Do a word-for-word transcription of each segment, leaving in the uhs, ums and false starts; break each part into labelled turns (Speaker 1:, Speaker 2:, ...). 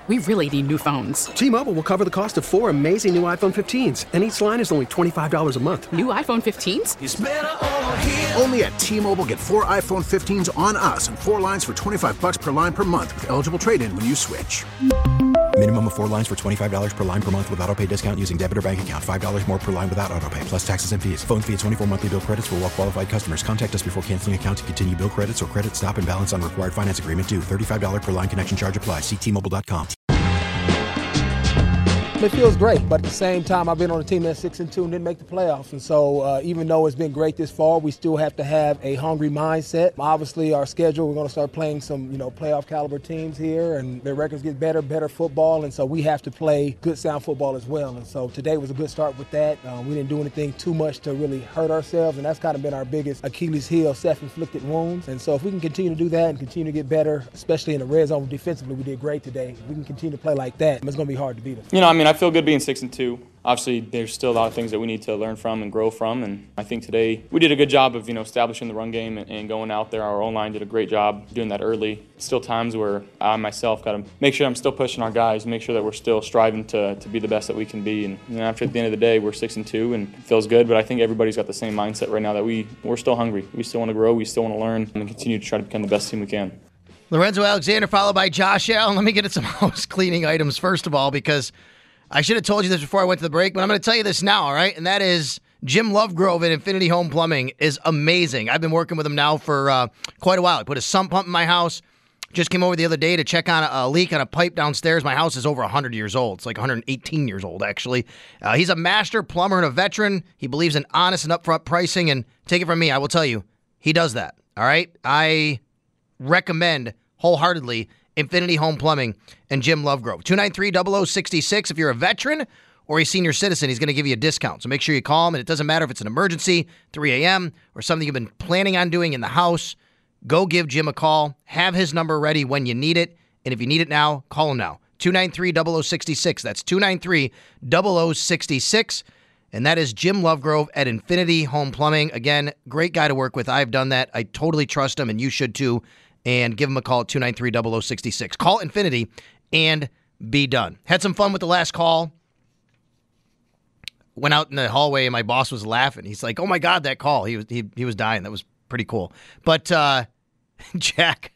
Speaker 1: We really need new phones.
Speaker 2: T-Mobile will cover the cost of four amazing new iPhone fifteens, and each line is only twenty-five dollars a month.
Speaker 1: New iPhone fifteens?
Speaker 3: It's better over here.
Speaker 4: Only at T-Mobile, get four iPhone fifteens on us and four lines for twenty-five dollars per line per month with eligible trade-in when you switch.
Speaker 5: Minimum of four lines for twenty-five dollars per line per month with autopay discount using debit or bank account. five dollars more per line without autopay, plus taxes and fees. Phone fee at twenty-four monthly bill credits for well-qualified customers. Contact us before canceling account to continue bill credits or credit stop and balance on required finance agreement due. thirty-five dollars per line connection charge applies. See T Mobile dot com.
Speaker 6: It feels great, but at the same time, I've been on a team that's six and two and didn't make the playoffs. And so, uh, even though it's been great this fall, we still have to have a hungry mindset. Obviously, our schedule, we're going to start playing some, you know, playoff caliber teams here, and their records get better, better football. And so, we have to play good, sound football as well. And so, today was a good start with that. Uh, we didn't do anything too much to really hurt ourselves, and that's kind of been our biggest Achilles heel, self-inflicted wounds. And so, if we can continue to do that and continue to get better, especially in the red zone defensively, we did great today. If we can continue to play like that, it's going to be hard to beat us.
Speaker 7: You know, I mean, I feel good being six and two. Obviously, there's still a lot of things that we need to learn from and grow from, and I think today we did a good job of, you know, establishing the run game and, and going out there. Our O-line did a great job doing that early. Still times where I myself got to make sure I'm still pushing our guys, make sure that we're still striving to, to be the best that we can be. And you know, after at the end of the day, we're six and two, and it feels good. But I think everybody's got the same mindset right now that we we're still hungry. We still want to grow. We still want to learn and continue to try to become the best team we can.
Speaker 8: Lorenzo Alexander followed by Josh Allen. Let me get at some house cleaning items first of all, because I should have told you this before I went to the break, but I'm going to tell you this now, all right? And that is Jim Lovegrove at Infinity Home Plumbing is amazing. I've been working with him now for uh, quite a while. I put a sump pump in my house. Just came over the other day to check on a, a leak on a pipe downstairs. My house is over one hundred years old. It's like one hundred eighteen years old, actually. Uh, he's a master plumber and a veteran. He believes in honest and upfront pricing. And take it from me, I will tell you, he does that, all right? I recommend wholeheartedly Infinity Home Plumbing and Jim Lovegrove. two nine three, zero zero six six. If you're a veteran or a senior citizen, he's going to give you a discount. So make sure you call him, and it doesn't matter if it's an emergency, three a.m., or something you've been planning on doing in the house. Go give Jim a call. Have his number ready when you need it. And if you need it now, call him now. two nine three, zero zero six six. That's two nine three, zero zero six six. And that is Jim Lovegrove at Infinity Home Plumbing. Again, great guy to work with. I've done that. I totally trust him, and you should too. And give him a call at two nine three, zero zero six six. Call Infinity and be done. Had some fun with the last call. Went out in the hallway and my boss was laughing. He's like, "Oh my God, that call!" He was he he was dying. That was pretty cool. But uh, Jack,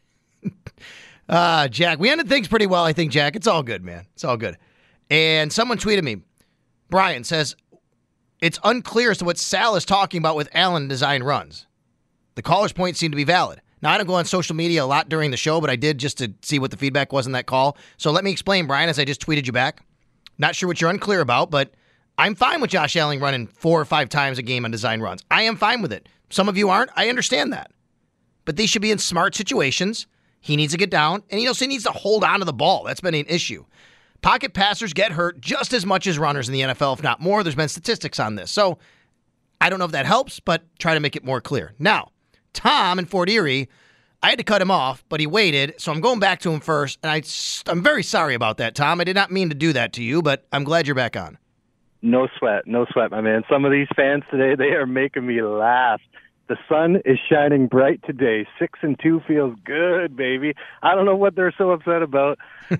Speaker 8: uh, Jack, we ended things pretty well, I think. Jack, it's all good, man. It's all good. And someone tweeted me. Brian says it's unclear as to what Sal is talking about with Allen design runs. The caller's points seem to be valid. Now, I don't go on social media a lot during the show, but I did just to see what the feedback was in that call. So let me explain, Brian, as I just tweeted you back. Not sure what you're unclear about, but I'm fine with Josh Allen running four or five times a game on design runs. I am fine with it. Some of you aren't. I understand that. But these should be in smart situations. He needs to get down, and he also needs to hold on to the ball. That's been an issue. Pocket passers get hurt just as much as runners in the N F L, if not more. There's been statistics on this. So I don't know if that helps, but try to make it more clear. Now, Tom in Fort Erie, I had to cut him off, but he waited, so I'm going back to him first, and I, I'm very sorry about that, Tom. I did not mean to do that to you, but I'm glad you're back on.
Speaker 9: No sweat, no sweat, my man. Some of these fans today, they are making me laugh. The sun is shining bright today. Six and two feels good, baby. I don't know what they're so upset about.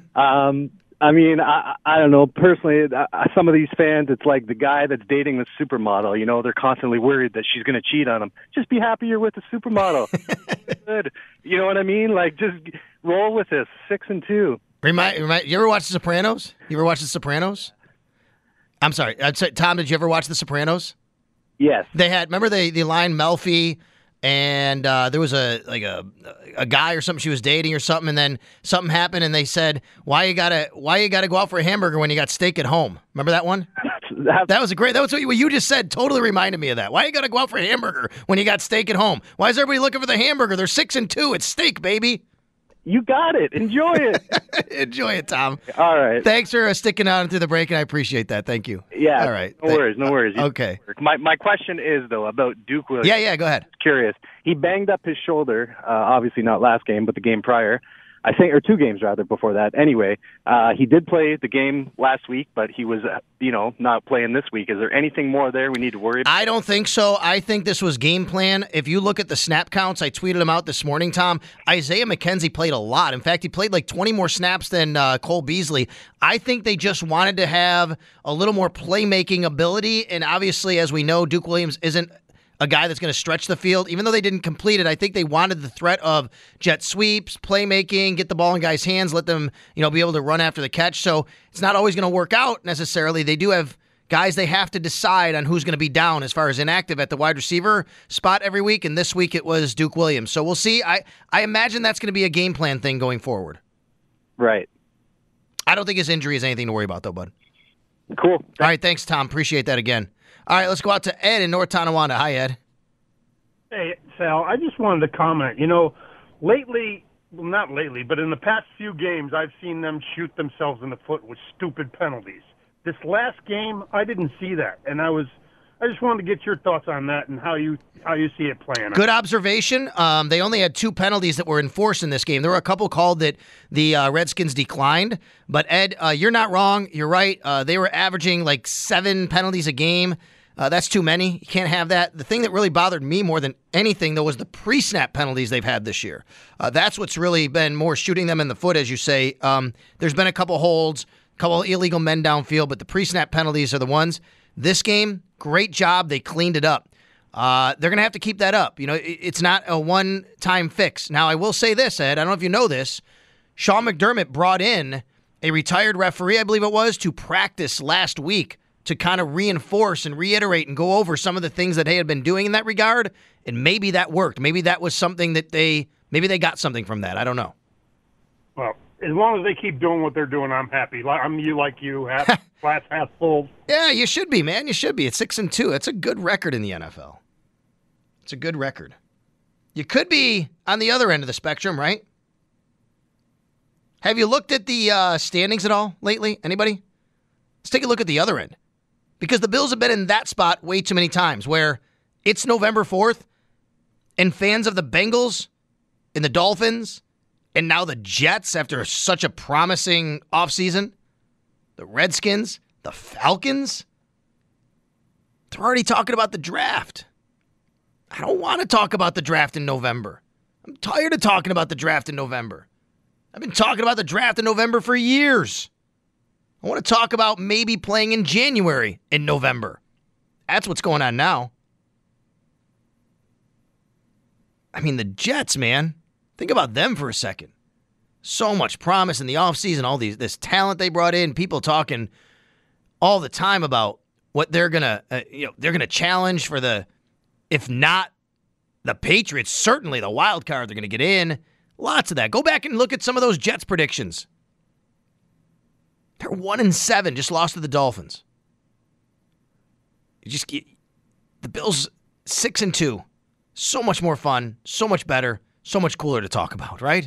Speaker 9: um, I mean, I, I don't know. Personally, I, some of these fans, it's like the guy that's dating the supermodel. You know, they're constantly worried that she's going to cheat on him. Just be happy you're with the supermodel. Good. You know what I mean? Like, just roll with this. Six and two.
Speaker 8: Remind, remind, you ever watch The Sopranos? You ever watch The Sopranos? I'm sorry. I'd say, Tom, did you ever watch The Sopranos?
Speaker 9: Yes.
Speaker 8: They had, remember the, the line Melfi, and uh, there was a like a a guy or something she was dating or something, and then something happened, and they said, "Why you gotta why you gotta go out for a hamburger when you got steak at home?" Remember that one? that, that was a great. That was what you, what you just said. Totally reminded me of that. Why you gotta go out for a hamburger when you got steak at home? Why is everybody looking for the hamburger? They're six and two. It's steak, baby.
Speaker 9: You got it. Enjoy it.
Speaker 8: Enjoy it, Tom.
Speaker 9: All right.
Speaker 8: Thanks for uh, sticking out through the break, and I appreciate that. Thank you.
Speaker 9: Yeah.
Speaker 8: All right.
Speaker 9: No worries. No worries. You
Speaker 8: okay.
Speaker 9: My my question is, though, about Duke Williams.
Speaker 8: Yeah, yeah, go ahead.
Speaker 9: Curious. He banged up his shoulder, uh, obviously not last game, but the game prior. I think, or two games rather before that. Anyway, uh, he did play the game last week, but he was, uh, you know, not playing this week. Is there anything more there we need to worry about?
Speaker 8: I don't think so. I think this was game plan. If you look at the snap counts, I tweeted them out this morning, Tom. Isaiah McKenzie played a lot. In fact, he played like twenty more snaps than uh, Cole Beasley. I think they just wanted to have a little more playmaking ability, and obviously, as we know, Duke Williams isn't a guy that's going to stretch the field. Even though they didn't complete it, I think they wanted the threat of jet sweeps, playmaking, get the ball in guys' hands, let them, you know, be able to run after the catch. So it's not always going to work out necessarily. They do have guys they have to decide on who's going to be down as far as inactive at the wide receiver spot every week, and this week it was Duke Williams. So we'll see. I, I imagine that's going to be a game plan thing going forward.
Speaker 9: Right.
Speaker 8: I don't think his injury is anything to worry about, though, bud.
Speaker 9: Cool.
Speaker 8: All right, thanks, Tom. Appreciate that again. All right, let's go out to Ed in North Tonawanda. Hi, Ed.
Speaker 3: Hey, Sal, I just wanted to comment. You know, lately, well, not lately, but in the past few games, I've seen them shoot themselves in the foot with stupid penalties. This last game, I didn't see that, and I was, I just wanted to get your thoughts on that and how you how you see it playing.
Speaker 8: Good observation. Um, they only had two penalties that were enforced in this game. There were a couple called that the uh, Redskins declined, but Ed, uh, you're not wrong. You're right. Uh, they were averaging like seven penalties a game. Uh, that's too many. You can't have that. The thing that really bothered me more than anything, though, was the pre-snap penalties they've had this year. Uh, that's what's really been more shooting them in the foot, as you say. Um, there's been a couple holds, a couple illegal men downfield, but the pre-snap penalties are the ones. This game, great job. They cleaned it up. Uh, they're going to have to keep that up. You know, it, it's not a one-time fix. Now, I will say this, Ed. I don't know if you know this. Sean McDermott brought in a retired referee, I believe it was, to practice last week to kind of reinforce and reiterate and go over some of the things that they had been doing in that regard, and maybe that worked. Maybe that was something that they, maybe they got something from that. I don't know.
Speaker 3: Well, as long as they keep doing what they're doing, I'm happy. I'm you like you, half glass half full.
Speaker 8: Yeah, you should be, man. You should be. It's six and two. That's a good record in the N F L. It's a good record. You could be on the other end of the spectrum, right? Have you looked at the uh, standings at all lately? Anybody? Let's take a look at the other end. Because the Bills have been in that spot way too many times where it's November fourth and fans of the Bengals and the Dolphins and now the Jets after such a promising offseason, the Redskins, the Falcons, they're already talking about the draft. I don't want to talk about the draft in November. I'm tired of talking about the draft in November. I've been talking about the draft in November for years. I want to talk about maybe playing in January in November. That's what's going on now. I mean, the Jets, man. Think about them for a second. So much promise in the offseason, all these this talent they brought in, people talking all the time about what they're going to, uh, you know, they're going to challenge for the, if not the Patriots, certainly the wild card they're going to get in. Lots of that. Go back and look at some of those Jets predictions. They're one and seven, just lost to the Dolphins. You just get the Bills six and two. So much more fun, so much better, so much cooler to talk about, right?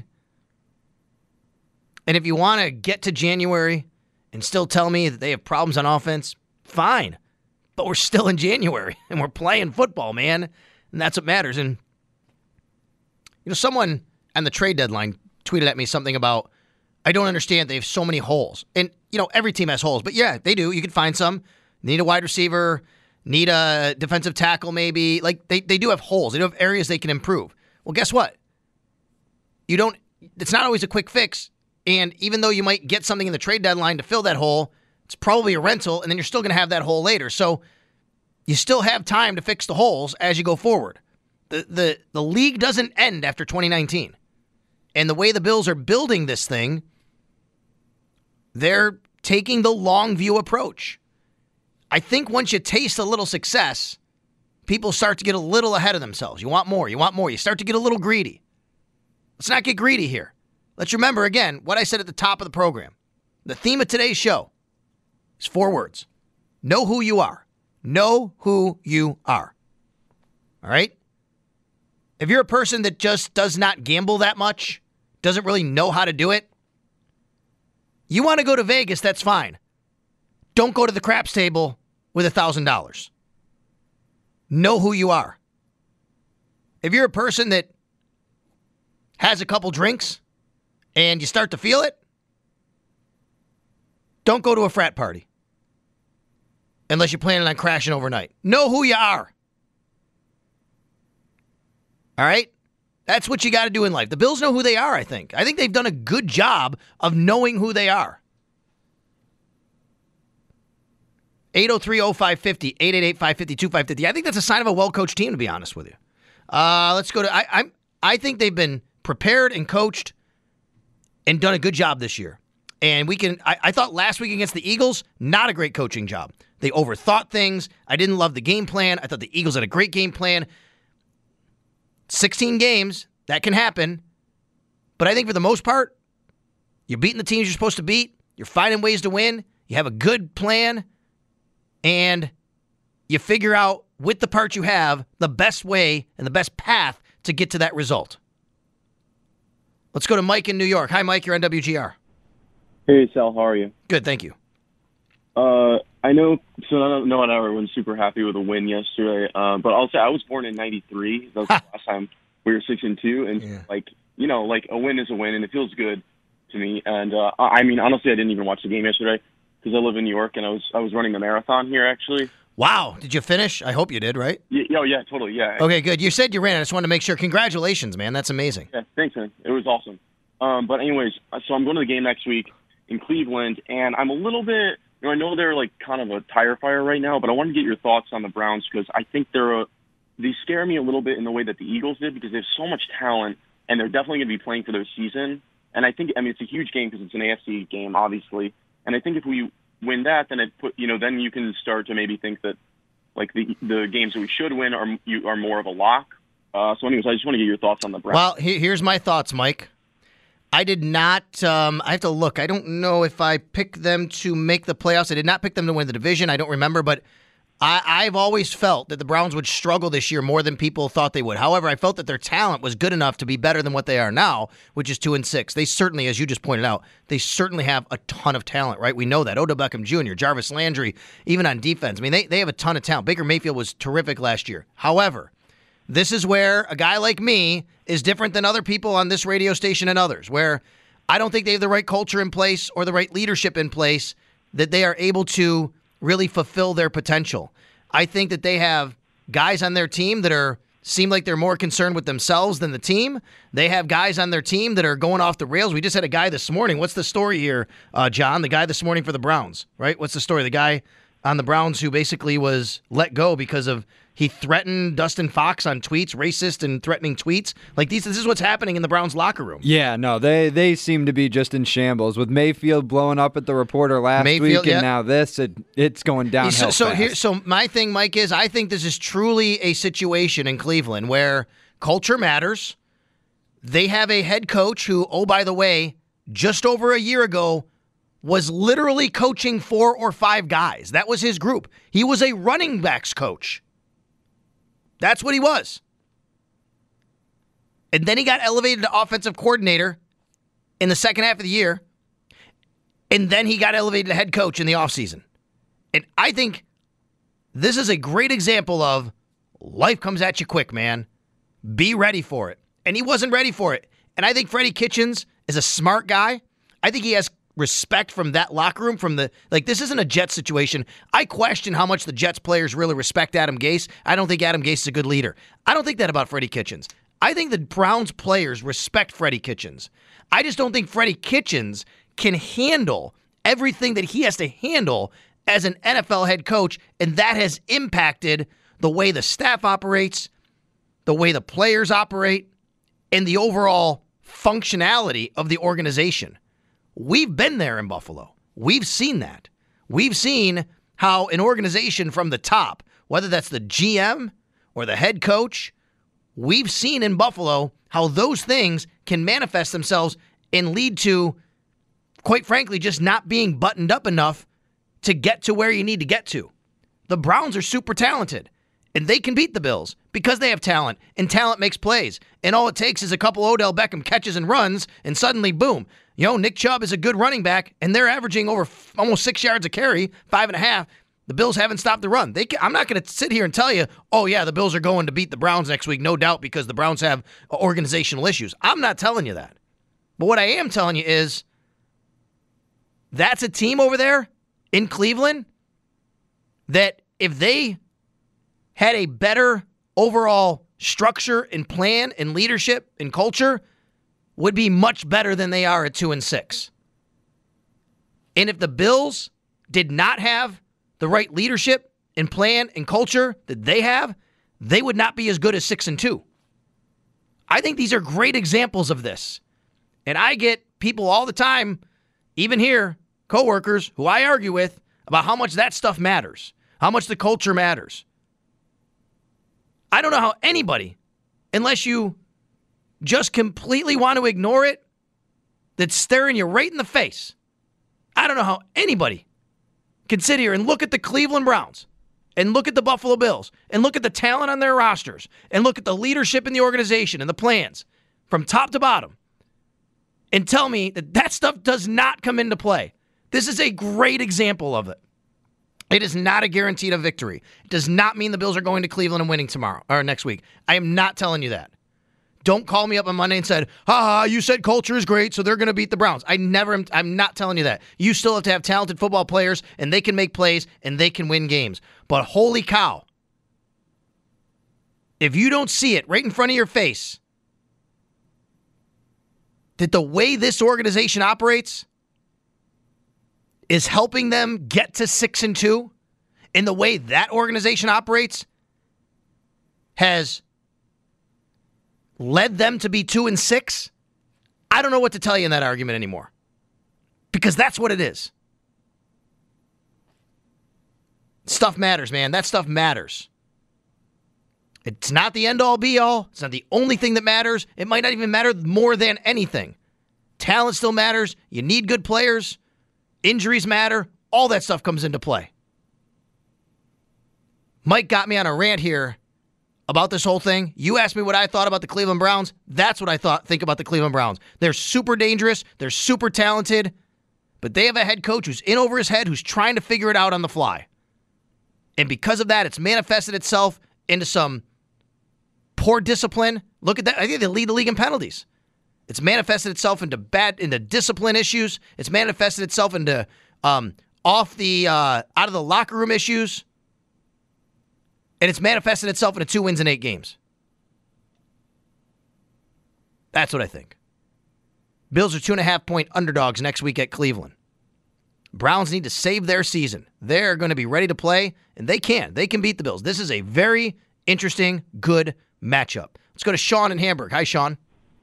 Speaker 8: And if you want to get to January and still tell me that they have problems on offense, fine. But we're still in January and we're playing football, man. And that's what matters. And you know, someone on the trade deadline tweeted at me something about, I don't understand. They have so many holes. And, you know, every team has holes. But, yeah, they do. You can find some. Need a wide receiver. Need a defensive tackle maybe. Like, they, they do have holes. They do have areas they can improve. Well, guess what? You don't – it's not always a quick fix. And even though you might get something in the trade deadline to fill that hole, it's probably a rental, and then you're still going to have that hole later. So you still have time to fix the holes as you go forward. The the the league doesn't end after twenty nineteen. And the way the Bills are building this thing – they're taking the long view approach. I think once you taste a little success, people start to get a little ahead of themselves. You want more. You want more. You start to get a little greedy. Let's not get greedy here. Let's remember, again, what I said at the top of the program. The theme of today's show is four words. Know who you are. Know who you are. All right? If you're a person that just does not gamble that much, doesn't really know how to do it, you want to go to Vegas, that's fine. Don't go to the craps table with one thousand dollars. Know who you are. If you're a person that has a couple drinks and you start to feel it, don't go to a frat party unless you're planning on crashing overnight. Know who you are. All right? That's what you got to do in life. The Bills know who they are, I think. I think they've done a good job of knowing who they are. eight oh three oh five five oh, eight eight eight, five five two, five five oh. I think that's a sign of a well-coached team, to be honest with you. Uh, let's go to I, – I'm, I think they've been prepared and coached and done a good job this year. And we can I, I thought last week against the Eagles, not a great coaching job. They overthought things. I didn't love the game plan. I thought the Eagles had a great game plan. sixteen games, that can happen. But I think for the most part, you're beating the teams you're supposed to beat. You're finding ways to win. You have a good plan. And you figure out, with the parts you have, the best way and the best path to get to that result. Let's go to Mike in New York. Hi, Mike. You're on W G R.
Speaker 10: Hey, Sal. How are you?
Speaker 8: Good, thank you.
Speaker 10: Uh, I know, so I don't know if everyone's super happy with a win yesterday, uh, but I'll say I was born in ninety-three. That was the last time we were six and two, and yeah. like you know, like a win is a win, and it feels good to me. And uh, I mean, honestly, I didn't even watch the game yesterday because I live in New York, and I was I was running the marathon here actually.
Speaker 8: Wow, did you finish? I hope you did, right?
Speaker 10: Yeah, oh yeah, totally, yeah.
Speaker 8: Okay, good. You said you ran. I just wanted to make sure. Congratulations, man. That's amazing.
Speaker 10: Yeah, thanks, man. It was awesome. Um, but anyways, so I'm going to the game next week in Cleveland, and I'm a little bit. You know, I know they're like kind of a tire fire right now, but I want to get your thoughts on the Browns because I think they're a, they scare me a little bit in the way that the Eagles did because they have so much talent and they're definitely going to be playing for their season. And I think, I mean, it's a huge game because it's an A F C game, obviously. And I think if we win that, then it put, you know, then you can start to maybe think that like the the games that we should win are you are more of a lock. Uh, so, anyways, I just want to get your thoughts on the Browns.
Speaker 8: Well, here's my thoughts, Mike. I did not, um, I have to look. I don't know if I picked them to make the playoffs. I did not pick them to win the division. I don't remember, but I, I've always felt that the Browns would struggle this year more than people thought they would. However, I felt that their talent was good enough to be better than what they are now, which is two and six. They certainly, as you just pointed out, they certainly have a ton of talent, right? We know that. Odell Beckham Junior, Jarvis Landry, even on defense. I mean, they, they have a ton of talent. Baker Mayfield was terrific last year. However, this is where a guy like me is different than other people on this radio station and others, where I don't think they have the right culture in place or the right leadership in place that they are able to really fulfill their potential. I think that they have guys on their team that are seem like they're more concerned with themselves than the team. They have guys on their team that are going off the rails. We just had a guy this morning. What's the story here, uh, John? The guy this morning for the Browns, right? What's the story? The guy on the Browns who basically was let go because of he threatened Dustin Fox on tweets, racist and threatening tweets. Like these, this is what's happening in the Browns locker room.
Speaker 11: Yeah, no, they they seem to be just in shambles with Mayfield blowing up at the reporter last
Speaker 8: Mayfield,
Speaker 11: week, and
Speaker 8: yeah.
Speaker 11: now this. It it's going downhill.
Speaker 8: So, so
Speaker 11: fast.
Speaker 8: here, so my thing, Mike, is I think this is truly a situation in Cleveland where culture matters. They have a head coach who, oh by the way, just over a year ago was literally coaching four or five guys. That was his group. He was a running backs coach. That's what he was. And then he got elevated to offensive coordinator in the second half of the year. And then he got elevated to head coach in the offseason. And I think this is a great example of life comes at you quick, man. Be ready for it. And he wasn't ready for it. And I think Freddie Kitchens is a smart guy. I think he has respect from that locker room, from the, like, this isn't a Jets situation. I question how much the Jets players really respect Adam Gase. I don't think Adam Gase is a good leader. I don't think that about Freddie Kitchens. I think the Browns players respect Freddie Kitchens. I just don't think Freddie Kitchens can handle everything that he has to handle as an N F L head coach, and that has impacted the way the staff operates, the way the players operate, and the overall functionality of the organization. We've been there in Buffalo. We've seen that. We've seen how an organization from the top, whether that's the G M or the head coach, we've seen in Buffalo how those things can manifest themselves and lead to, quite frankly, just not being buttoned up enough to get to where you need to get to. The Browns are super talented, and they can beat the Bills because they have talent, and talent makes plays. And all it takes is a couple Odell Beckham catches and runs, and suddenly, boom. You know, Nick Chubb is a good running back, and they're averaging over f- almost six yards a carry, five and a half. The Bills haven't stopped the run. They can, I'm not going to sit here and tell you, oh, yeah, the Bills are going to beat the Browns next week, no doubt, because the Browns have organizational issues. I'm not telling you that. But what I am telling you is that's a team over there in Cleveland that if they had a better overall structure and plan and leadership and culture, would be much better than they are at two and six. And if the Bills did not have the right leadership and plan and culture that they have, they would not be as good as six and two. I think these are great examples of this. And I get people all the time, even here, coworkers who I argue with about how much that stuff matters, how much the culture matters. I don't know how anybody, unless you just completely want to ignore it, that's staring you right in the face. I don't know how anybody can sit here and look at the Cleveland Browns and look at the Buffalo Bills and look at the talent on their rosters and look at the leadership in the organization and the plans from top to bottom and tell me that that stuff does not come into play. This is a great example of it. It is not a guaranteed of victory. It does not mean the Bills are going to Cleveland and winning tomorrow or next week. I am not telling you that. Don't call me up on Monday and said, ha, you said culture is great, so they're going to beat the Browns. I never am, I'm not telling you that. You still have to have talented football players, and they can make plays, and they can win games. But holy cow, if you don't see it right in front of your face, that the way this organization operates is helping them get to six and two, and the way that organization operates has led them to be two and six, I don't know what to tell you in that argument anymore. Because that's what it is. Stuff matters, man. That stuff matters. It's not the end-all, be-all. It's not the only thing that matters. It might not even matter more than anything. Talent still matters. You need good players. Injuries matter. All that stuff comes into play. Mike got me on a rant here about this whole thing. You asked me what I thought about the Cleveland Browns. That's what I thought. Think about the Cleveland Browns. They're super dangerous. They're super talented. But they have a head coach who's in over his head, who's trying to figure it out on the fly. And because of that, it's manifested itself into some poor discipline. Look at that. I think they lead the league in penalties. It's manifested itself into bad, into discipline issues. It's manifested itself into um, off the, uh, out of the locker room issues. And it's manifested itself into two wins in eight games. That's what I think. Bills are two and a half point underdogs next week at Cleveland. Browns need to save their season. They're going to be ready to play, and they can. They can beat the Bills. This is a very interesting, good matchup. Let's go to Sean in Hamburg. Hi, Sean.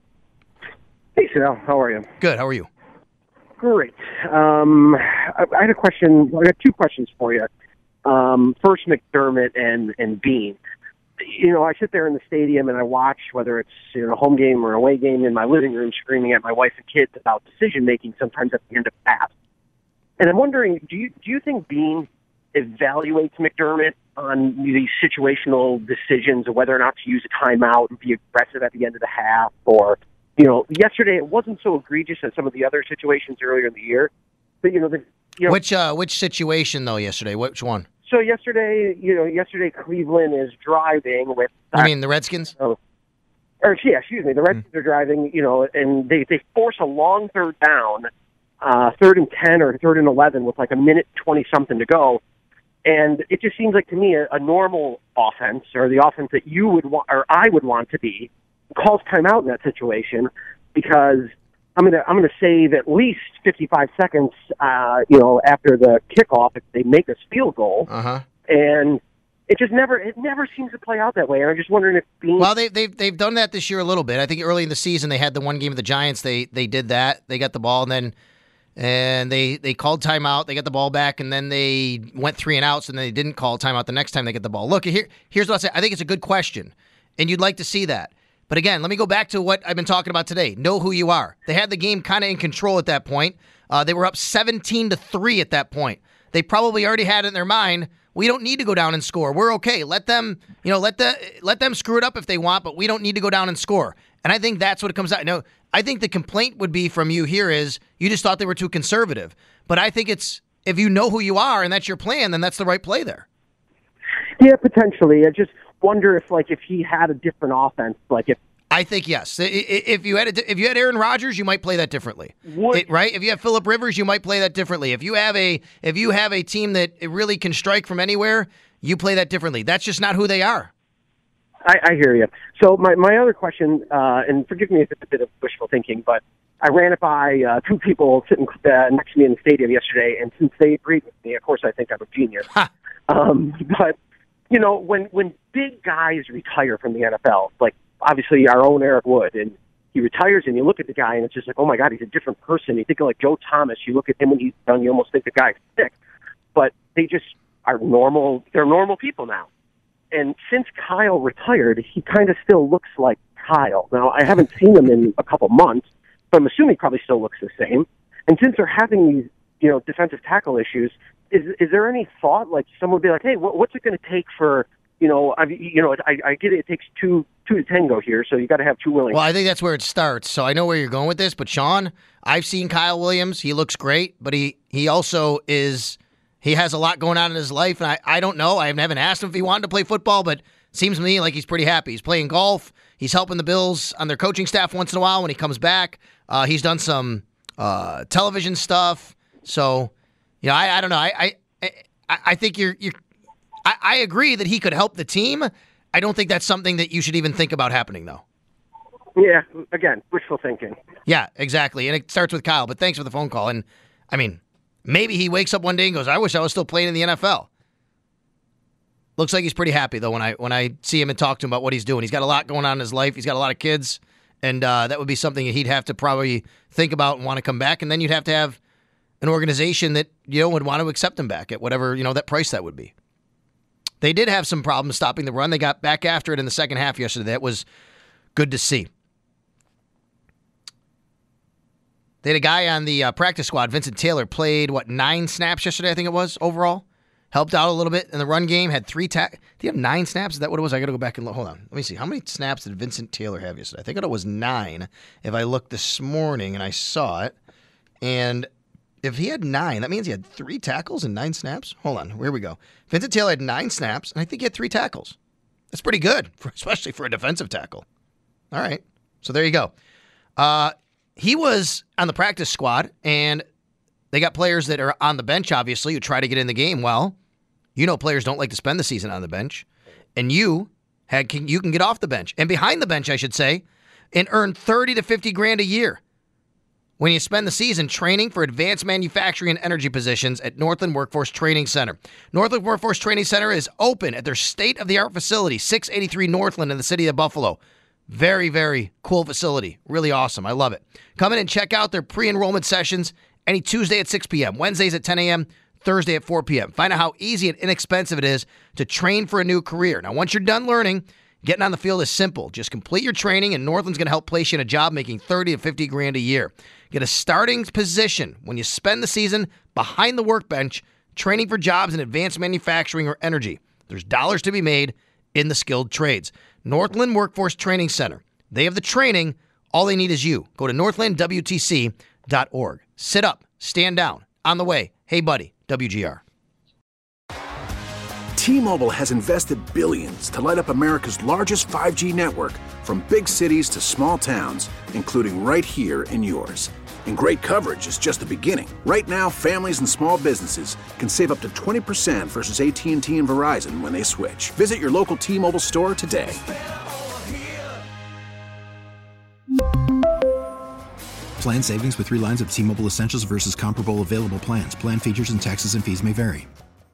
Speaker 12: Hey, Sal. How are you?
Speaker 8: Good. How are you?
Speaker 12: Great. Um, I, I had a question. I got two questions for you. Um, first, McDermott and, and Bean. You know, I sit there in the stadium and I watch, whether it's you know, a home game or an away game, in my living room screaming at my wife and kids about decision-making sometimes at the end of pass. And I'm wondering, do you do you think Bean evaluates McDermott on these situational decisions of whether or not to use a timeout and be aggressive at the end of the half? Or, you know, yesterday it wasn't so egregious as some of the other situations earlier in the year. But, you know, the, you know
Speaker 8: which uh, which situation, though, yesterday? Which one?
Speaker 12: So yesterday, you know, yesterday Cleveland is driving with...
Speaker 8: You mean the Redskins?
Speaker 12: Uh, or, yeah, excuse me. The Redskins mm. are driving, you know, and they, they force a long third down, uh, third and ten or third and eleven with like a minute twenty-something to go. And it just seems like to me a, a normal offense, or the offense that you would want, or I would want to be, calls timeout in that situation because I'm going to I'm going to save at least fifty-five seconds, uh, you know, after the kickoff if they make us field goal.
Speaker 8: Uh-huh.
Speaker 12: And it just never it never seems to play out that way. And I'm just wondering if Bean...
Speaker 8: Well, they they've they've done that this year a little bit. I think early in the season they had the one game of the Giants. They they did that. They got the ball and then and they they called timeout. They got the ball back and then they went three and outs and then they didn't call timeout the next time they get the ball. Look, here here's what I say. I think it's a good question, and you'd like to see that. But again, let me go back to what I've been talking about today. Know who you are. They had the game kind of in control at that point. Uh, they were up seventeen to three at that point. They probably already had it in their mind, we don't need to go down and score. We're okay. Let them, you know, let the let them screw it up if they want, but we don't need to go down and score. And I think that's what it comes out. No, I think the complaint would be from you here is you just thought they were too conservative. But I think it's if you know who you are and that's your plan, then that's the right play there.
Speaker 12: Yeah, potentially. I just wonder if, like, if he had a different offense, like if
Speaker 8: I think yes. If you had if you had Aaron Rodgers, you might play that differently, it, right? If you have Phillip Rivers, you might play that differently. If you have a if you have a team that really can strike from anywhere, you play that differently. That's just not who they are.
Speaker 12: I, I hear you. So my my other question, uh, and forgive me if it's a bit of wishful thinking, but I ran it by uh, two people sitting uh, next to me in the stadium yesterday, and since they agreed with me, of course, I think I'm a genius. um, but you know, when when big guys retire from the N F L, like obviously our own Eric Wood, and he retires, and you look at the guy, and it's just like, oh my God, he's a different person. You think of like Joe Thomas, you look at him when he's done, you almost think the guy's sick, but they just are normal. They're normal people now. And since Kyle retired, he kind of still looks like Kyle. Now, I haven't seen him in a couple months, but I'm assuming he probably still looks the same. And since they're having these, you know, defensive tackle issues, is is there any thought, like someone would be like, hey, what, what's it going to take for, you know, I, you know, I, I get it, it takes two two to tango here, so you got to have two willing.
Speaker 8: Well, I think that's where it starts. So I know where you're going with this, but Sean, I've seen Kyle Williams. He looks great, but he he also is. He has a lot going on in his life, and I, I don't know. I haven't asked him if he wanted to play football, but it seems to me like he's pretty happy. He's playing golf. He's helping the Bills on their coaching staff once in a while when he comes back. Uh, he's done some uh, television stuff. So, you know, I, I don't know. I I, I think you're you're. I, I agree that he could help the team. I don't think that's something that you should even think about happening, though.
Speaker 12: Yeah, again, wishful thinking.
Speaker 8: Yeah, exactly. And it starts with Kyle, but thanks for the phone call. And, I mean, maybe he wakes up one day and goes, I wish I was still playing in the N F L. Looks like he's pretty happy, though, when I when I see him and talk to him about what he's doing. He's got a lot going on in his life. He's got a lot of kids, and uh, that would be something that he'd have to probably think about and want to come back. And then you'd have to have an organization that, you know, would want to accept him back at whatever, you know, that price that would be. They did have some problems stopping the run. They got back after it in the second half yesterday. That was good to see. They had a guy on the uh, practice squad, Vincent Taylor, played, what, nine snaps yesterday, I think it was, overall. Helped out a little bit in the run game, had three tackles. Did he have nine snaps? Is that what it was? I got to go back and look. Hold on. Let me see. How many snaps did Vincent Taylor have yesterday? I think it was nine if I looked this morning and I saw it. And if he had nine, that means he had three tackles and nine snaps? Hold on. Here we go. Vincent Taylor had nine snaps, and I think he had three tackles. That's pretty good, for, especially for a defensive tackle. All right. So there you go. Uh, he was on the practice squad, and they got players that are on the bench, obviously, who try to get in the game. Well, you know players don't like to spend the season on the bench, and you had can, you can get off the bench, and behind the bench, I should say, and earn thirty to fifty grand a year when you spend the season training for advanced manufacturing and energy positions at Northland Workforce Training Center. Northland Workforce Training Center is open at their state-of-the-art facility, six eighty-three Northland in the city of Buffalo. Very, very cool facility. Really awesome. I love it. Come in and check out their pre-enrollment sessions any Tuesday at six p.m., Wednesdays at ten a.m., Thursday at four p.m. Find out how easy and inexpensive it is to train for a new career. Now, once you're done learning, getting on the field is simple. Just complete your training, and Northland's going to help place you in a job making thirty to fifty grand a year. Get a starting position when you spend the season behind the workbench training for jobs in advanced manufacturing or energy. There's dollars to be made in the skilled trades. Northland Workforce Training Center. They have the training. All they need is you. Go to northland w t c dot org. Sit up. Stand down. On the way. Hey, buddy. W G R.
Speaker 4: T-Mobile has invested billions to light up America's largest five G network, from big cities to small towns, including right here in yours. And great coverage is just the beginning. Right now, families and small businesses can save up to twenty percent versus A T and T and Verizon when they switch. Visit your local T-Mobile store today.
Speaker 5: Plan savings with three lines of T-Mobile Essentials versus comparable available plans. Plan features and taxes and fees may vary.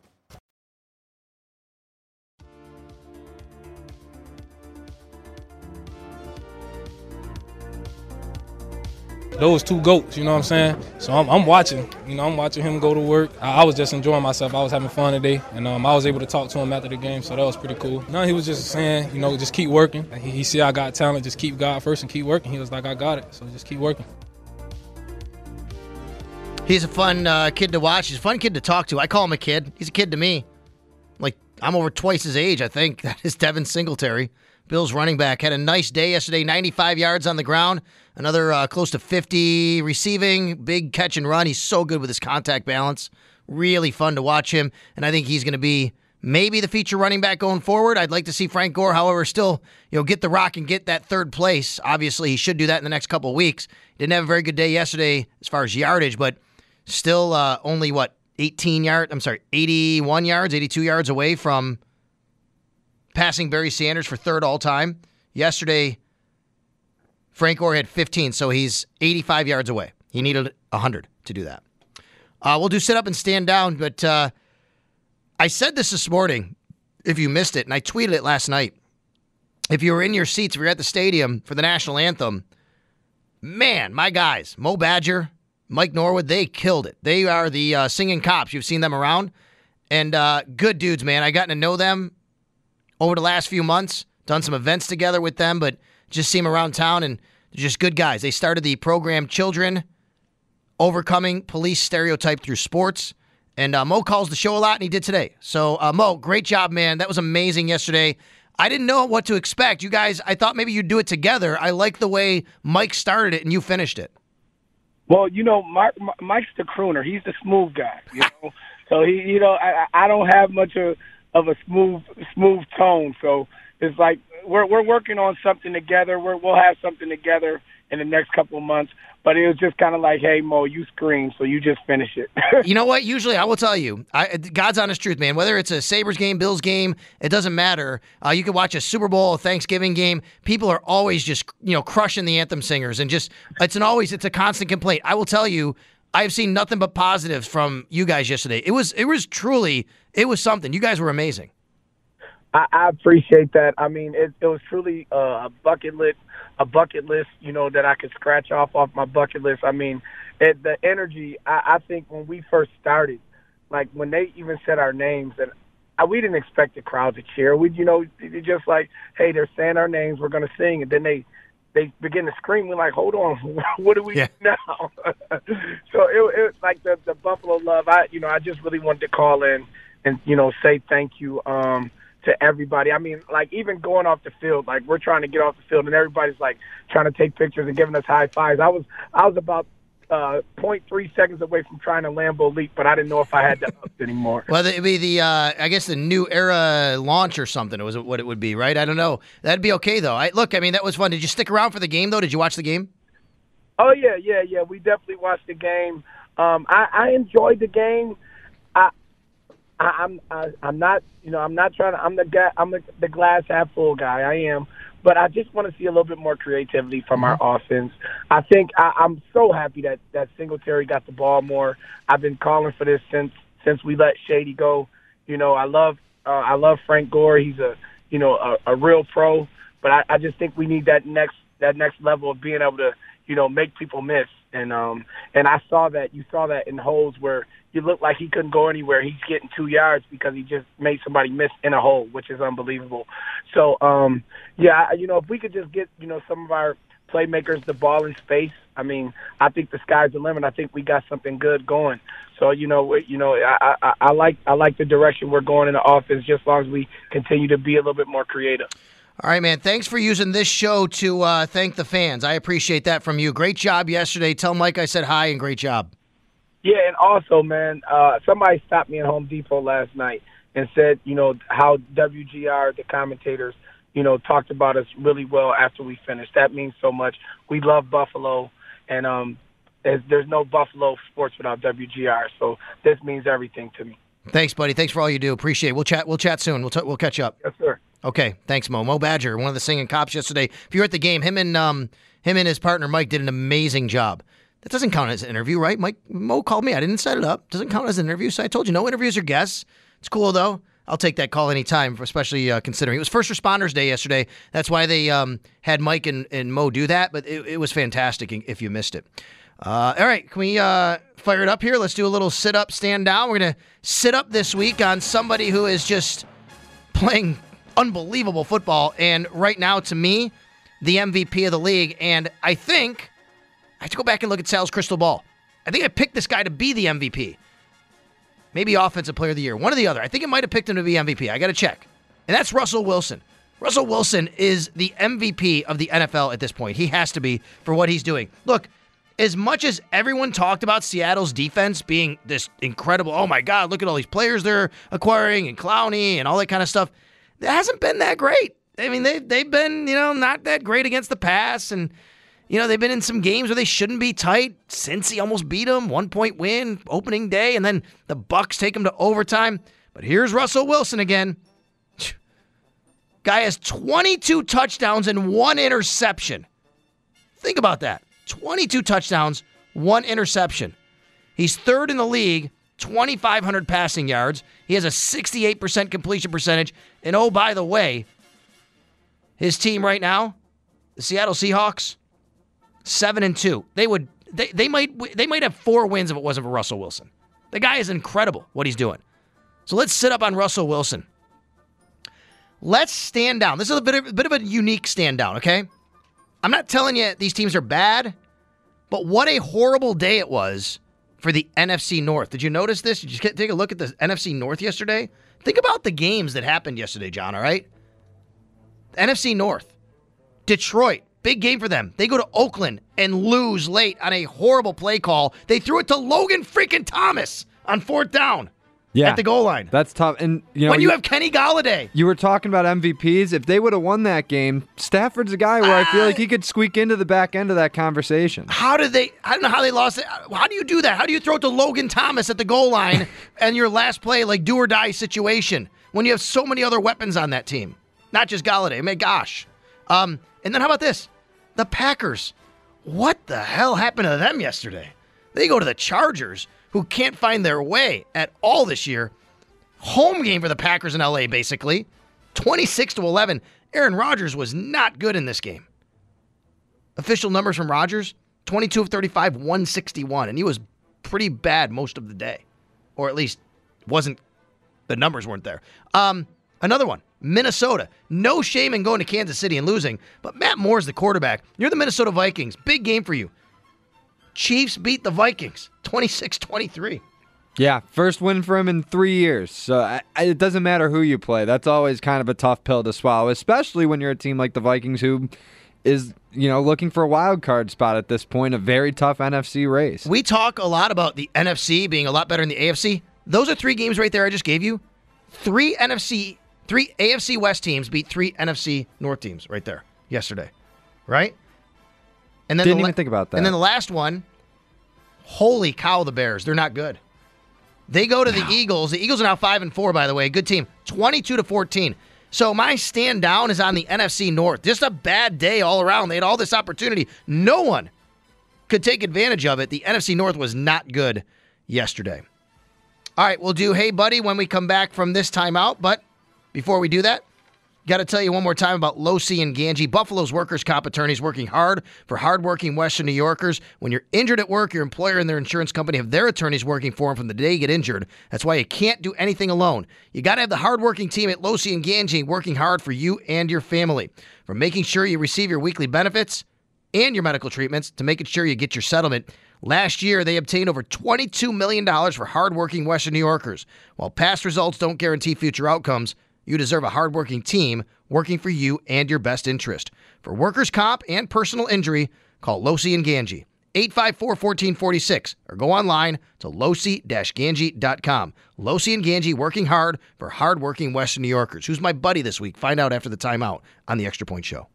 Speaker 13: Those two GOATs, you know what I'm saying? So I'm, I'm watching, you know, I'm watching him go to work. I, I was just enjoying myself. I was having fun today, and um, I was able to talk to him after the game, so that was pretty cool. No, he was just saying, you know, just keep working. He, he see I got talent, just keep God first and keep working. He was like, I got it, so just keep working.
Speaker 8: He's a fun uh, kid to watch. He's a fun kid to talk to. I call him a kid. He's a kid to me. Like, I'm over twice his age, I think. That is Devin Singletary. Bills running back had a nice day yesterday, ninety-five yards on the ground, another uh, close to fifty receiving, big catch and run. He's so good with his contact balance. Really fun to watch him, and I think he's going to be maybe the feature running back going forward. I'd like to see Frank Gore, however, still you know get the rock and get that third place. Obviously, he should do that in the next couple of weeks. Didn't have a very good day yesterday as far as yardage, but still uh, only, what, eighteen yards, I'm sorry, eighty-one yards, eighty-two yards away from passing Barry Sanders for third all-time. Yesterday, Frank Gore had fifteen, so he's eighty-five yards away. He needed one hundred to do that. Uh, we'll do sit up and stand down, but uh, I said this this morning, if you missed it, and I tweeted it last night. If you were in your seats, if you were at the stadium for the national anthem, man, my guys, Mo Badger, Mike Norwood, they killed it. They are the uh, singing cops. You've seen them around. And uh, good dudes, man. I gotten to know them over the last few months, done some events together with them, but just see them around town, and they're just good guys. They started the program Children Overcoming Police Stereotype Through Sports. And uh, Mo calls the show a lot, and he did today. So, uh, Mo, great job, man. That was amazing yesterday. I didn't know what to expect. You guys, I thought maybe you'd do it together. I like the way Mike started it and you finished it.
Speaker 14: Well, you know, Mike, Mike's the crooner. He's the smooth guy, you know. So, he, you know, I, I don't have much of, of a smooth smooth tone. So, it's like we're we're working on something together. We're, we'll have something together in the next couple of months. But it was just kind of like, hey, Mo, you scream, so you just finish it.
Speaker 8: You know what? Usually, I will tell you, I, God's honest truth, man. Whether it's a Sabres game, Bills game, it doesn't matter. Uh, you can watch a Super Bowl, a Thanksgiving game. People are always just, you know, crushing the anthem singers, and just it's an always it's a constant complaint. I will tell you, I've seen nothing but positives from you guys yesterday. It was it was truly it was something. You guys were amazing.
Speaker 14: I, I appreciate that. I mean, it, it was truly uh, a bucket list. A bucket list, you know, that I could scratch off off my bucket list. I mean, it, the energy. I, I think when we first started, like when they even said our names, and I, we didn't expect the crowd to cheer. We, you know, they just like, hey, they're saying our names, we're gonna sing, and then they they begin to scream. We're like, hold on, what do we yeah. do now? So it, it like the the Buffalo love. I, you know, I just really wanted to call in and you know say thank you. Um, to everybody. I mean, like, even going off the field, like, we're trying to get off the field, and everybody's, like, trying to take pictures and giving us high fives. I was I was about uh, zero point three seconds away from trying to Lambeau leap, but I didn't know if I had the ups anymore.
Speaker 8: Well, it'd be the, uh, I guess, the new era launch or something was what it would be, right? I don't know. That'd be okay, though. I, look, I mean, that was fun. Did you stick around for the game, though? Did you watch the game?
Speaker 14: Oh, yeah, yeah, yeah. We definitely watched the game. Um, I, I enjoyed the game. I, I, I'm I, I'm not you know I'm not trying to I'm the guy I'm the, the glass half full guy I am, but I just want to see a little bit more creativity from our offense. I think I, I'm so happy that that Singletary got the ball more. I've been calling for this since since we let Shady go. You know I love uh, I love Frank Gore. He's a you know a, a real pro, but I, I just think we need that next that next level of being able to you know make people miss. And um and I saw that you saw that in holes where you looked like he couldn't go anywhere. He's getting two yards because he just made somebody miss in a hole, which is unbelievable. So um yeah, you know if we could just get you know some of our playmakers the ball in space, I mean I think the sky's the limit. I think we got something good going. So you know you know I I, I like I like the direction we're going in the offense, just as long as we continue to be a little bit more creative.
Speaker 8: All right, man. Thanks for using this show to uh, thank the fans. I appreciate that from you. Great job yesterday. Tell Mike I said hi and great job.
Speaker 14: Yeah, and also, man, uh, somebody stopped me at Home Depot last night and said, you know, how W G R, the commentators, you know, talked about us really well after we finished. That means so much. We love Buffalo, and um, there's, there's no Buffalo sports without W G R, so this means everything to me.
Speaker 8: Thanks, buddy. Thanks for all you do. Appreciate it. We'll chat. We'll chat soon. We'll t- we'll catch up.
Speaker 14: Yes, sir.
Speaker 8: Okay. Thanks, Mo. Mo Badger, one of the singing cops yesterday. If you were at the game, him and um him and his partner Mike did an amazing job. That doesn't count as an interview, right? Mike Mo called me. I didn't set it up. Doesn't count as an interview. So I told you, no interviews or guests. It's cool though. I'll take that call anytime, especially uh, considering it was First Responders Day yesterday. That's why they um had Mike and, and Mo do that. But it, it was fantastic. If you missed it. Uh, all right, can we uh, fire it up here? Let's do a little sit up, stand down. We're going to sit up this week on somebody who is just playing unbelievable football. And right now, to me, the M V P of the league. And I think I have to go back and look at Sal's crystal ball. I think I picked this guy to be the M V P. Maybe Offensive Player of the Year. One or the other. I think I might have picked him to be M V P. I got to check. And that's Russell Wilson. Russell Wilson is the M V P of the N F L at this point. He has to be for what he's doing. Look, as much as everyone talked about Seattle's defense being this incredible, oh my God, look at all these players they're acquiring and Clowney and all that kind of stuff, it hasn't been that great. I mean, they've, they've been, you know, not that great against the pass, and, you know, they've been in some games where they shouldn't be tight. Cincy almost beat them, one-point win, opening day, and then the Bucks take them to overtime. But here's Russell Wilson again. Guy has twenty-two touchdowns and one interception. Think about that. twenty-two touchdowns, one interception. He's third in the league, twenty-five hundred passing yards. He has a sixty-eight percent completion percentage. And oh, by the way, his team right now, the Seattle Seahawks, seven and two. They would they they might they might have four wins if it wasn't for Russell Wilson. The guy is incredible what he's doing. So let's sit up on Russell Wilson. Let's stand down. This is a bit of, a bit of a unique stand down, okay? I'm not telling you these teams are bad, but what a horrible day it was for the N F C North. Did you notice this? Did you take a look at the N F C North yesterday? Think about the games that happened yesterday, John, all right? The N F C North. Detroit, big game for them. They go to Oakland and lose late on a horrible play call. They threw it to Logan freaking Thomas on fourth down.
Speaker 11: Yeah,
Speaker 8: at the goal line.
Speaker 11: That's tough. And you know,
Speaker 8: when you,
Speaker 11: you
Speaker 8: have Kenny Golladay.
Speaker 11: You were talking about M V Ps. If they would have won that game, Stafford's a guy where uh, I feel like he could squeak into the back end of that conversation.
Speaker 8: How did they I don't know how they lost it. How do you do that? How do you throw it to Logan Thomas at the goal line and your last play, like do or die situation, when you have so many other weapons on that team? Not just Golladay. I mean, gosh. Um, and then how about this? The Packers. What the hell happened to them yesterday? They go to the Chargers, who can't find their way at all this year. Home game for the Packers in L A, basically. twenty-six to eleven. Aaron Rodgers was not good in this game. Official numbers from Rodgers, twenty-two of thirty-five, one sixty-one. And he was pretty bad most of the day. Or at least wasn't, the numbers weren't there. Um, another one, Minnesota. No shame in going to Kansas City and losing, but Matt Moore's the quarterback. You're the Minnesota Vikings. Big game for you. Chiefs beat the Vikings, twenty-six twenty-three.
Speaker 11: Yeah, first win for him in three years. So I, I, it doesn't matter who you play. That's always kind of a tough pill to swallow, especially when you're a team like the Vikings who is, you know, looking for a wild card spot at this point, a very tough N F C race.
Speaker 8: We talk a lot about the N F C being a lot better than the A F C. Those are three games right there I just gave you. Three N F C, three A F C West teams beat three N F C North teams right there yesterday, right? And then
Speaker 11: Didn't
Speaker 8: the
Speaker 11: even
Speaker 8: la-
Speaker 11: think about that.
Speaker 8: And then the last one, holy cow, the Bears. They're not good. They go to the Eagles. The Eagles are now five and four, by the way. Good team. twenty-two to fourteen. So my stand down is on the N F C North. Just a bad day all around. They had all this opportunity. No one could take advantage of it. The N F C North was not good yesterday. All right, we'll do Hey Buddy when we come back from this timeout. But before we do that, got to tell you one more time about Losi and Ganji, Buffalo's workers' comp attorneys working hard for hardworking Western New Yorkers. When you're injured at work, your employer and their insurance company have their attorneys working for them from the day you get injured. That's why you can't do anything alone. You got to have the hardworking team at Losi and Ganji working hard for you and your family. From making sure you receive your weekly benefits and your medical treatments to making sure you get your settlement. Last year, they obtained over twenty-two million dollars for hardworking Western New Yorkers. While past results don't guarantee future outcomes, you deserve a hardworking team working for you and your best interest. For workers' comp and personal injury, call Losi and Ganji, eight five four, one four four six, or go online to losi dash ganji dot com. Losi and Ganji working hard for hardworking Western New Yorkers. Who's my buddy this week? Find out after the timeout on the Extra Point Show.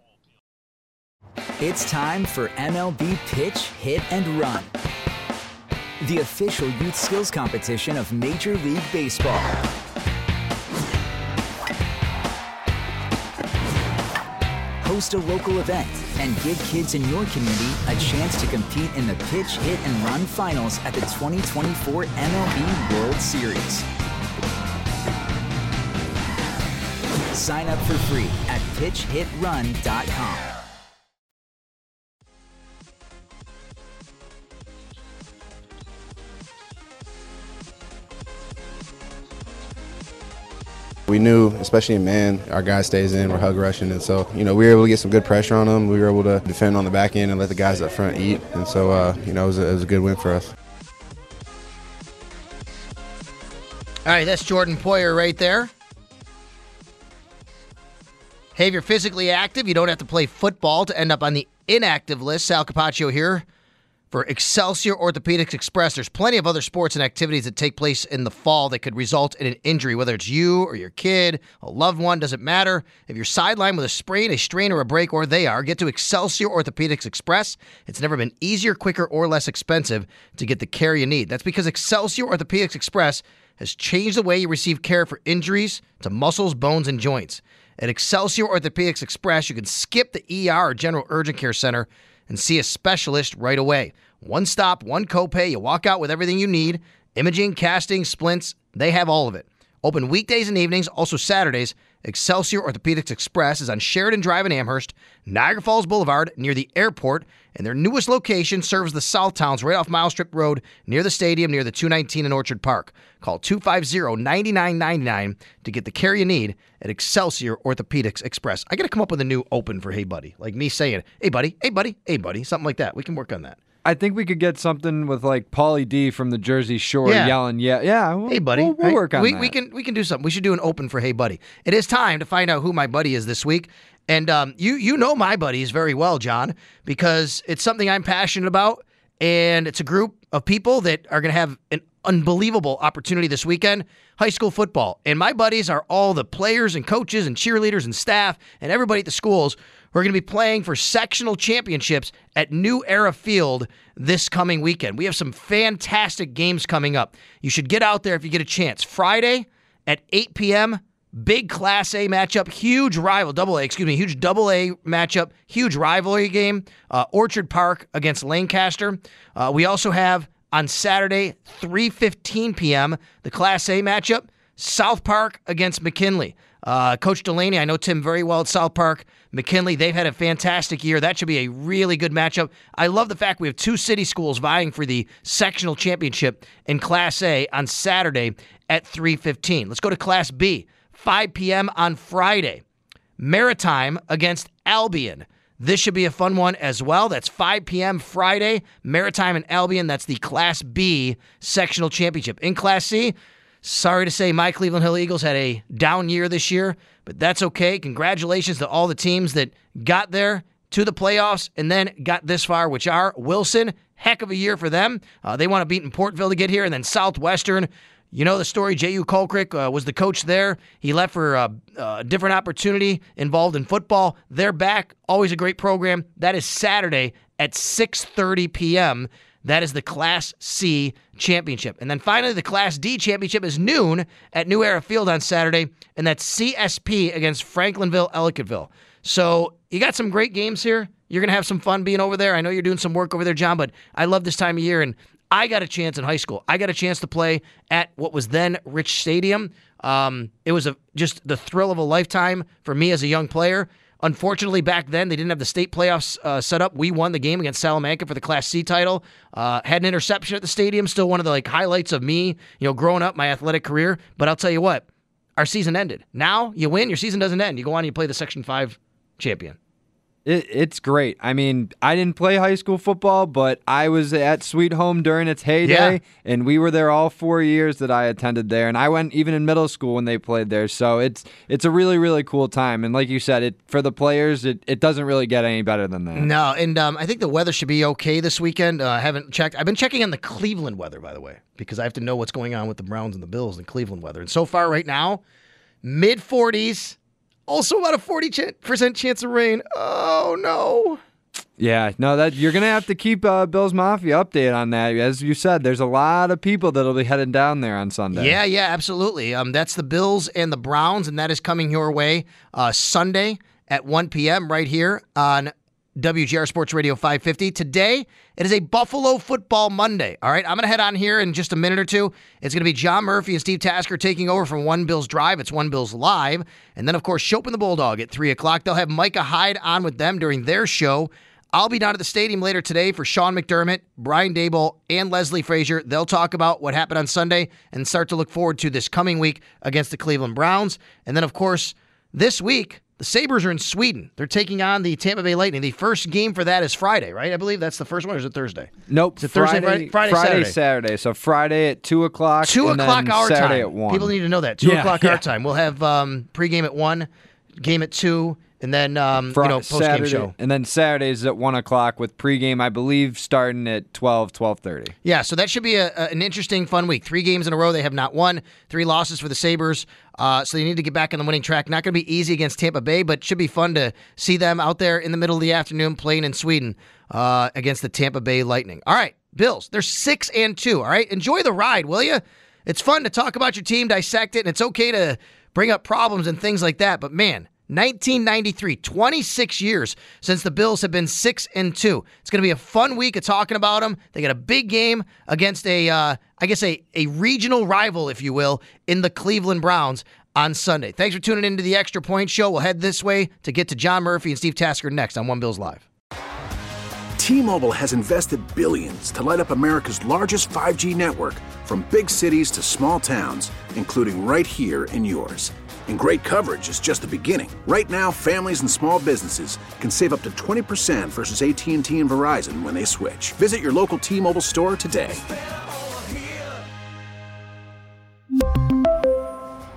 Speaker 15: It's time for M L B Pitch, Hit, and Run, the official youth skills competition of Major League Baseball. Host a local event and give kids in your community a chance to compete in the Pitch, Hit, and Run finals at the twenty twenty-four M L B World Series. Sign up for free at pitch hit run dot com.
Speaker 16: We knew, especially in man, our guy stays in, we're hug rushing, and so, you know, we were able to get some good pressure on them. We were able to defend on the back end and let the guys up front eat, and so, uh, you know, it was, a, it was a good win for us.
Speaker 8: All right, that's Jordan Poyer right there. Hey, if you're physically active, you don't have to play football to end up on the inactive list. Sal Capaccio here for Excelsior Orthopedics Express. There's plenty of other sports and activities that take place in the fall that could result in an injury, whether it's you or your kid, a loved one, doesn't matter. If you're sidelined with a sprain, a strain, or a break, or they are, get to Excelsior Orthopedics Express. It's never been easier, quicker, or less expensive to get the care you need. That's because Excelsior Orthopedics Express has changed the way you receive care for injuries to muscles, bones, and joints. At Excelsior Orthopedics Express, you can skip the E R or General Urgent Care Center and see a specialist right away. One stop, one copay. You walk out with everything you need. Imaging, casting, splints, they have all of it. Open weekdays and evenings, also Saturdays. Excelsior Orthopedics Express is on Sheridan Drive in Amherst, Niagara Falls Boulevard near the airport, and their newest location serves the South Towns right off Mile Strip Road near the stadium near the two nineteen in Orchard Park. Call two five zero, nine nine nine nine to get the care you need at Excelsior Orthopedics Express. I got to come up with a new open for Hey Buddy, like me saying, hey buddy, hey buddy, hey buddy, something like that. We can work on that.
Speaker 11: I think we could get something with like Pauly D from the Jersey Shore
Speaker 8: Yeah.
Speaker 11: yelling, yeah, yeah. We'll,
Speaker 8: Hey, buddy.
Speaker 11: We'll, we'll
Speaker 8: right?
Speaker 11: work on
Speaker 8: we,
Speaker 11: that.
Speaker 8: We can we can do something. We should do an open for Hey Buddy. It is time to find out who my buddy is this week. And um, you you know my buddies very well, John, because it's something I'm passionate about, and it's a group of people that are going to have an unbelievable opportunity this weekend, high school football. And my buddies are all the players and coaches and cheerleaders and staff and everybody at the schools who are going to be playing for sectional championships at New Era Field this coming weekend. We have some fantastic games coming up. You should get out there if you get a chance. Friday at eight p.m., big Class A matchup, huge rival, double A, excuse me, huge double A matchup, huge rivalry game, uh, Orchard Park against Lancaster. Uh, we also have on Saturday, three fifteen p.m., the Class A matchup, South Park against McKinley. Uh, Coach Delaney, I know Tim very well at South Park. McKinley, they've had a fantastic year. That should be a really good matchup. I love the fact we have two city schools vying for the sectional championship in Class A on Saturday at three fifteen. Let's go to Class B, five p.m. on Friday. Maritime against Albion. This should be a fun one as well. That's five p.m. Friday. Maritime and Albion, that's the Class B sectional championship. In Class C, sorry to say, my Cleveland Hill Eagles had a down year this year, but that's okay. Congratulations to all the teams that got there to the playoffs and then got this far, which are Wilson, heck of a year for them. Uh, they want to beat in Portville to get here, and then Southwestern. You know the story. J U. Colcrick uh, was the coach there. He left for uh, a different opportunity involved in football. They're back. Always a great program. That is Saturday at six thirty p.m. That is the Class C championship. And then finally, the Class D championship is noon at New Era Field on Saturday, and that's C S P against Franklinville Ellicottville. So you got some great games here. You're going to have some fun being over there. I know you're doing some work over there, John, but I love this time of year, and I got a chance in high school. I got a chance to play at what was then Rich Stadium. Um, it was a, just the thrill of a lifetime for me as a young player. Unfortunately, back then, they didn't have the state playoffs uh, set up. We won the game against Salamanca for the Class C title. Uh, had an interception at the stadium. Still one of the like highlights of me, you know, growing up, my athletic career. But I'll tell you what, our season ended. Now you win, your season doesn't end. You go on and you play the Section five champion.
Speaker 11: It, it's great. I mean, I didn't play high school football, but I was at Sweet Home during its heyday,
Speaker 8: Yeah.
Speaker 11: and we were there all four years that I attended there, and I went even in middle school when they played there. So it's it's a really, really cool time. And like you said, it for the players, it, it doesn't really get any better than that.
Speaker 8: No, and um, I think the weather should be okay this weekend. Uh, I haven't checked. I've been checking on the Cleveland weather, by the way, because I have to know what's going on with the Browns and the Bills and Cleveland weather. And so far right now, mid forties. Also about a forty percent chance of rain. Oh, no.
Speaker 11: Yeah, no, that you're gonna have to keep uh, Bills Mafia updated on that. As you said, there's a lot of people that'll be heading down there on Sunday.
Speaker 8: Yeah, yeah, absolutely. Um, that's the Bills and the Browns, and that is coming your way uh, Sunday at one p.m. right here on W G R Sports Radio five fifty. Today, it is a Buffalo Football Monday. All right, I'm going to head on here in just a minute or two. It's going to be John Murphy and Steve Tasker taking over from One Bills Drive. It's One Bills Live. And then, of course, Chopin the Bulldog at three o'clock. They'll have Micah Hyde on with them during their show. I'll be down at the stadium later today for Sean McDermott, Brian Daboll, and Leslie Frazier. They'll talk about what happened on Sunday and start to look forward to this coming week against the Cleveland Browns. And then, of course, this week, the Sabres are in Sweden. They're taking on the Tampa Bay Lightning. The first game for that is Friday, right? I believe that's the first one, or is it Thursday?
Speaker 11: Nope.
Speaker 8: Is it Thursday,
Speaker 11: Friday,
Speaker 8: Friday, Friday,
Speaker 11: Friday,
Speaker 8: Saturday?
Speaker 11: Saturday. So Friday at two o'clock.
Speaker 8: Two
Speaker 11: and
Speaker 8: o'clock
Speaker 11: then
Speaker 8: our
Speaker 11: Saturday
Speaker 8: time.
Speaker 11: at one.
Speaker 8: People need to know that. Two
Speaker 11: Yeah,
Speaker 8: o'clock
Speaker 11: yeah.
Speaker 8: our time. We'll have um, pregame at one, game at two, And then, um,
Speaker 11: Fri-
Speaker 8: you know, post-game
Speaker 11: Saturday,
Speaker 8: show.
Speaker 11: And then Saturdays at one o'clock with pregame, I believe, starting at twelve, twelve thirty.
Speaker 8: Yeah, so that should be a, a, an interesting, fun week. Three games in a row they have not won. Three losses for the Sabres. Uh, so they need to get back on the winning track. Not going to be easy against Tampa Bay, but should be fun to see them out there in the middle of the afternoon playing in Sweden uh, against the Tampa Bay Lightning. All right, Bills, they're six and two. All right, enjoy the ride, will you? It's fun to talk about your team, dissect it, and it's okay to bring up problems and things like that. But man, nineteen ninety-three, twenty-six years since the Bills have been six and two. It's going to be a fun week of talking about them. They got a big game against a, uh, I guess, a, a regional rival, if you will, in the Cleveland Browns on Sunday. Thanks for tuning into the Extra Point Show. We'll head this way to get to John Murphy and Steve Tasker next on One Bills Live.
Speaker 4: T-Mobile has invested billions to light up America's largest five G network, from big cities to small towns, including right here in yours. And great coverage is just the beginning. Right now, families and small businesses can save up to twenty percent versus A T and T and Verizon when they switch. Visit your local T-Mobile store today.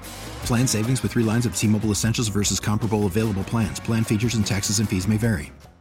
Speaker 5: Plan savings with three lines of T-Mobile Essentials versus comparable available plans. Plan features and taxes and fees may vary.